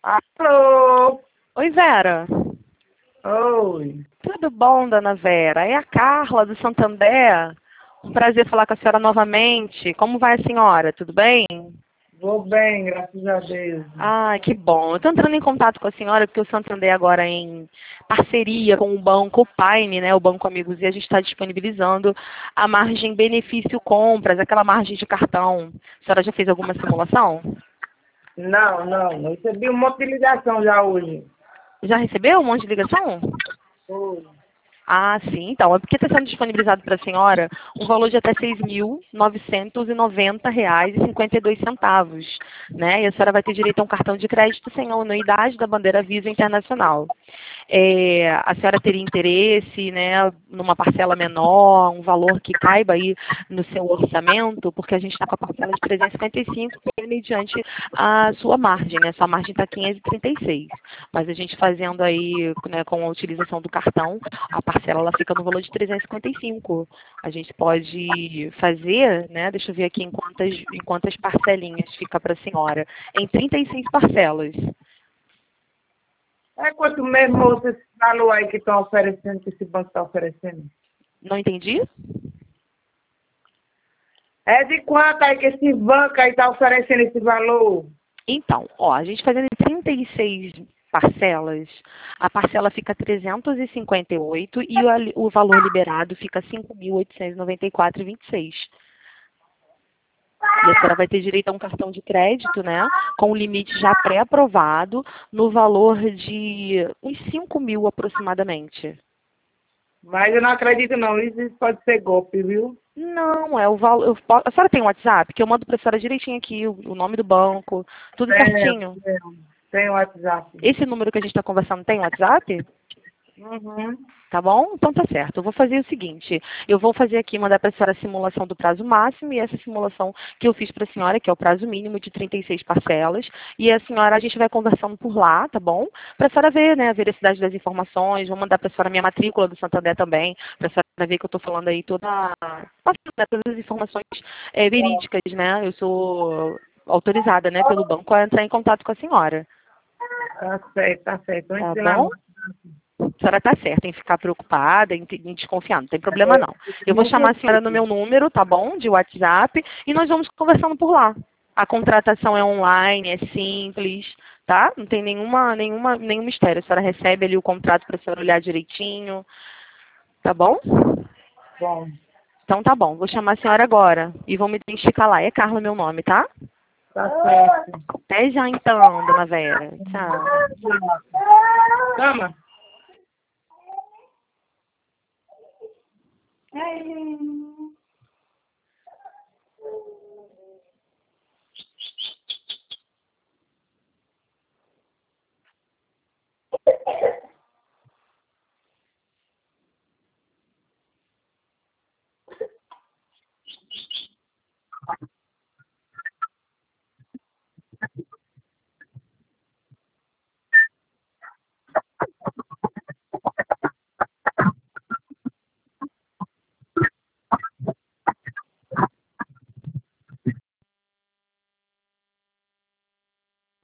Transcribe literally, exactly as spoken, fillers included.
Alô? Oi, Vera. Oi. Tudo bom, dona Vera? É a Carla, do Santander. Um prazer falar com a senhora novamente. Como vai a senhora? Tudo bem? Vou bem, graças a Deus. Ah, que bom. Eu estou entrando em contato com a senhora porque o Santander agora em parceria com o banco Paine, né, o Banco Amigos, e a gente está disponibilizando a margem benefício compras, aquela margem de cartão. A senhora já fez alguma simulação? Não, não. Eu recebi uma monte de ligação já hoje. Já recebeu um monte de ligação? Oi. Ah, sim. Então, é porque está sendo disponibilizado para a senhora um valor de até seis mil novecentos e noventa reais e cinquenta e dois centavos, né? E a senhora vai ter direito a um cartão de crédito sem a anuidade da bandeira Visa Internacional. É, a senhora teria interesse, né, numa parcela menor, um valor que caiba aí no seu orçamento, porque a gente está com a parcela de trezentos e cinquenta e cinco mediante a sua margem, né? Sua margem está quinhentos e trinta e seis. Mas a gente fazendo aí, né, com a utilização do cartão, a parcela ela fica no valor de trezentos e cinquenta e cinco. A gente pode fazer, né, deixa eu ver aqui em quantas, em quantas parcelinhas fica para a senhora, em trinta e seis parcelas. É quanto mesmo moço esse valor aí que estão oferecendo, que esse banco está oferecendo? Não entendi? É de quanto aí que esse banco aí está oferecendo esse valor? Então, ó, a gente fazendo em trinta e seis parcelas, a parcela fica trezentos e cinquenta e oito e o, ali- o valor liberado fica cinco mil oitocentos e noventa e quatro reais e vinte e seis. E a senhora vai ter direito a um cartão de crédito, né, com o limite já pré-aprovado, no valor de uns cinco mil aproximadamente. Mas eu não acredito não, isso isso pode ser golpe, viu? Não, é o valor. A senhora tem um WhatsApp? Que eu mando para a senhora direitinho aqui, o, o nome do banco, tudo Tenho, certinho. tenho. Tem WhatsApp. Esse número que a gente está conversando tem WhatsApp? Uhum. Tá bom? Então tá certo. Eu vou fazer o seguinte, eu vou fazer aqui, mandar para a senhora a simulação do prazo máximo e essa simulação que eu fiz para a senhora, que é o prazo mínimo de trinta e seis parcelas. E a senhora, a gente vai conversando por lá, tá bom? Para a senhora ver, né, a veracidade das informações. Vou mandar para a senhora a minha matrícula do Santander também, para a senhora ver que eu estou falando aí toda, passando, né, todas as informações é, verídicas, né? Eu sou autorizada, né, pelo banco a entrar em contato com a senhora. Tá certo, tá certo. Vou Tá ensinar bom? A senhora está certa em ficar preocupada, em, em desconfiar, não tem problema não. Eu vou chamar a senhora no meu número, tá bom? De WhatsApp, e nós vamos conversando por lá. A contratação é online, é simples, tá? Não tem nenhuma, nenhuma, nenhum mistério. A senhora recebe ali o contrato para a senhora olhar direitinho, tá bom? Bom, Então tá bom, vou chamar a senhora agora e vou me identificar lá. É Carla meu nome, tá? tá certo. Até já então, dona Vera. Tchau. Toma.